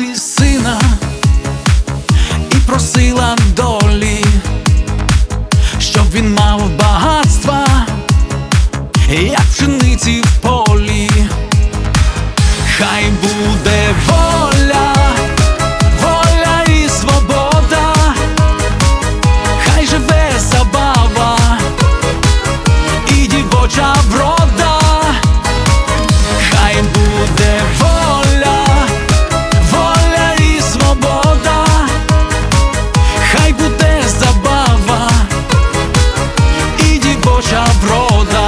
мати сина і просила долі, щоб він мав багатства, як пшениці в полі. Хай буде воля, воля і свобода, хай живе забава і дівоча врода. Хай буде воля, воля і свобода, хай буде забава і дівоча врода.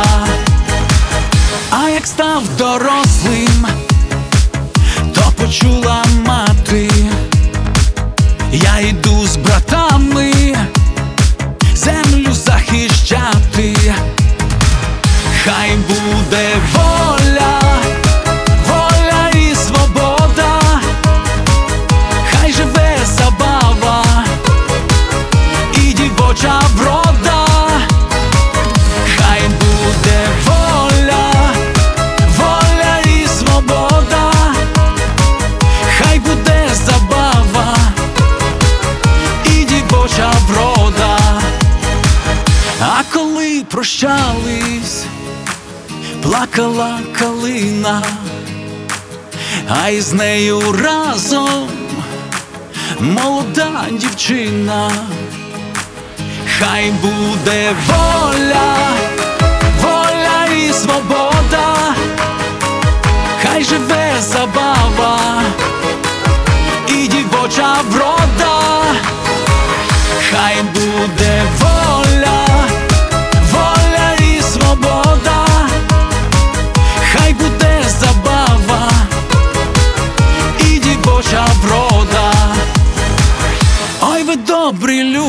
А як став дорослим, то почула мати: я йду з братами землю захищати. Хай буде воля, воля і свобода, хай живе забава і дівоча врода. Хай буде воля, воля і свобода, хай буде забава і дівоча врода. А коли прощались, плакала калина, а із нею разом молода дівчина. Хай буде воля, воля і свобода, хай живе забава і дівоча врода. Хай буде воля, воля і свобода, хай буде забава і дівоча врода. Ой, ви добрі люди,